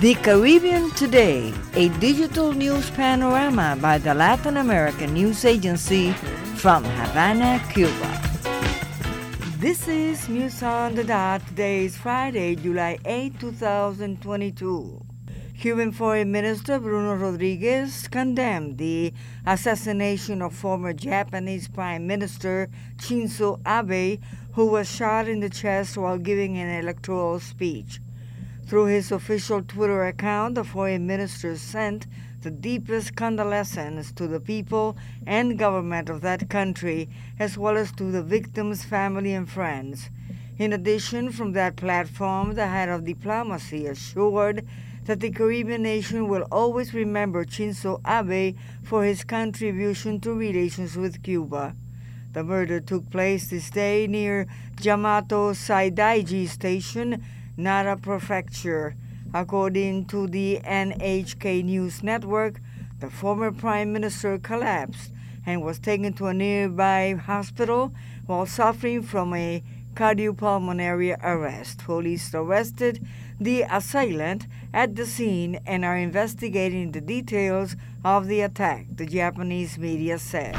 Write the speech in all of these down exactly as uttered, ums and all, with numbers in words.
The Caribbean Today, a digital news panorama by the Latin American News Agency from Havana, Cuba. This is News on the Dot. Today is Friday, July eighth, twenty twenty-two. Cuban Foreign Minister Bruno Rodriguez condemned the assassination of former Japanese Prime Minister Shinzo Abe, who was shot in the chest while giving an electoral speech. Through his official Twitter account, the foreign minister sent the deepest condolences to the people and government of that country, as well as to the victims' family and friends. In addition, from that platform, the head of diplomacy assured that the Caribbean nation will always remember Shinzo Abe for his contribution to relations with Cuba. The murder took place this day near Yamato Saidaiji Station, Nara Prefecture. According to the N H K News Network, the former prime minister collapsed and was taken to a nearby hospital while suffering from a cardiopulmonary arrest. Police arrested the assailant at the scene and are investigating the details of the attack, the Japanese media said.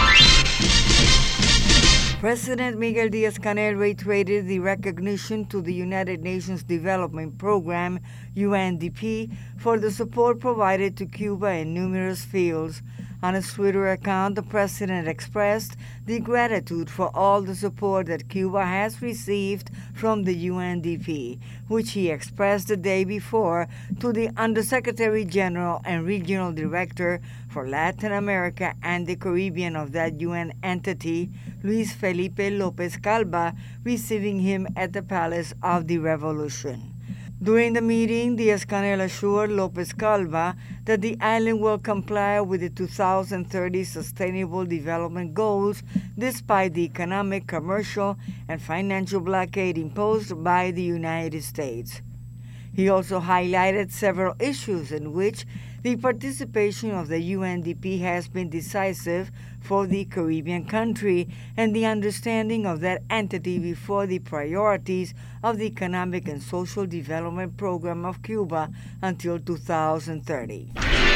President Miguel Díaz-Canel reiterated the recognition to the United Nations Development Program, U N D P, for the support provided to Cuba in numerous fields. On his Twitter account, the president expressed the gratitude for all the support that Cuba has received from the U N D P, which he expressed the day before to the Undersecretary General and Regional Director for Latin America and the Caribbean of that U N entity, Luis Felipe López Calva, receiving him at the Palace of the Revolution. During the meeting, Díaz-Canel assured López Calva that the island will comply with the two thousand thirty Sustainable Development Goals despite the economic, commercial, and financial blockade imposed by the United States. He also highlighted several issues in which the participation of the U N D P has been decisive for the Caribbean country and the understanding of that entity before the priorities of the Economic and Social Development Program of Cuba until two thousand thirty.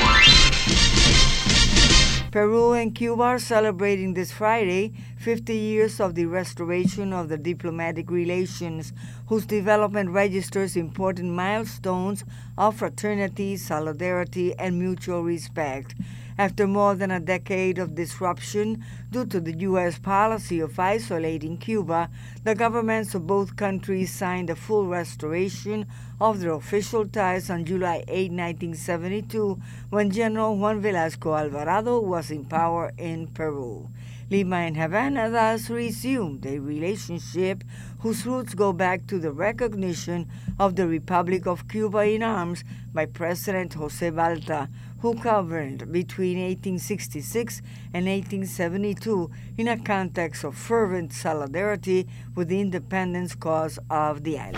Peru and Cuba are celebrating this Friday fifty years of the restoration of the diplomatic relations, whose development registers important milestones of fraternity, solidarity, and mutual respect. After more than a decade of disruption due to the U S policy of isolating Cuba, the governments of both countries signed a full restoration of their official ties on July eighth, nineteen seventy-two, when General Juan Velasco Alvarado was in power in Peru. Lima and Havana thus resumed a relationship whose roots go back to the recognition of the Republic of Cuba in arms by President José Balta, who governed between eighteen sixty-six and eighteen seventy-two in a context of fervent solidarity with the independence cause of the island.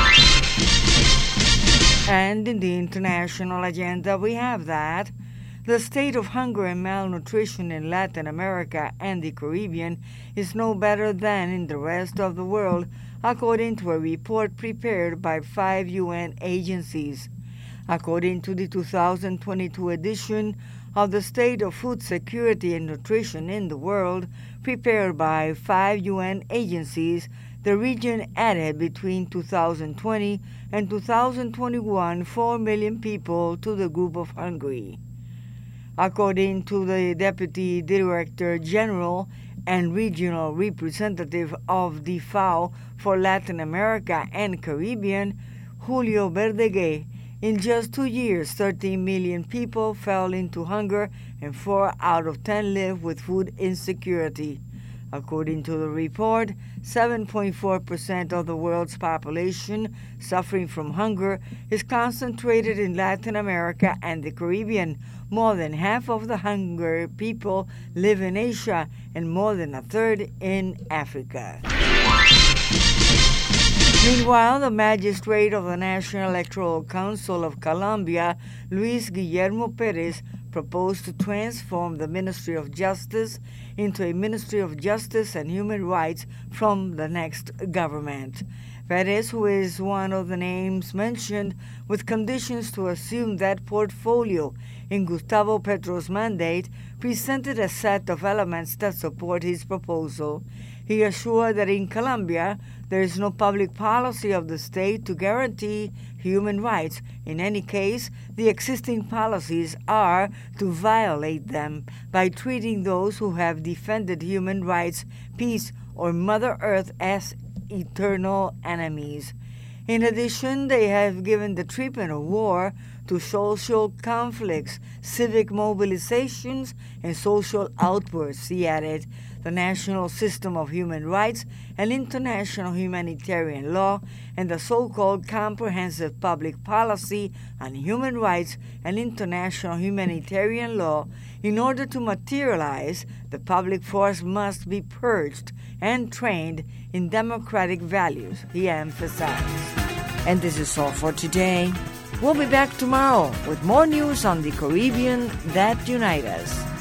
And in the international agenda, we have that the state of hunger and malnutrition in Latin America and the Caribbean is no better than in the rest of the world, according to a report prepared by five U N agencies. According to the two thousand twenty-two edition of the State of Food Security and Nutrition in the World, prepared by five U N agencies, the region added between two thousand twenty and two thousand twenty-one four million people to the group of hungry. According to the Deputy Director General and Regional Representative of the F A O for Latin America and Caribbean, Julio Verdeguer, in just two years, thirteen million people fell into hunger and four out of ten live with food insecurity. According to the report, seven point four percent of the world's population suffering from hunger is concentrated in Latin America and the Caribbean. More than half of the hungry people live in Asia and more than a third in Africa. Meanwhile, the magistrate of the National Electoral Council of Colombia, Luis Guillermo Perez, proposed to transform the Ministry of Justice into a Ministry of Justice and Human Rights from the next government. Perez, who is one of the names mentioned with conditions to assume that portfolio in Gustavo Petro's mandate, presented a set of elements that support his proposal. He assured that in Colombia, there is no public policy of the state to guarantee human rights. In any case, the existing policies are to violate them by treating those who have defended human rights, peace, or Mother Earth as eternal enemies. In addition, they have given the treatment of war to social conflicts, civic mobilizations, and social outbursts, he added. The national system of human rights and international humanitarian law and the so-called comprehensive public policy on human rights and international humanitarian law, in order to materialize, the public force must be purged and trained in democratic values, he emphasized. And this is all for today. We'll be back tomorrow with more news on the Caribbean that unite us.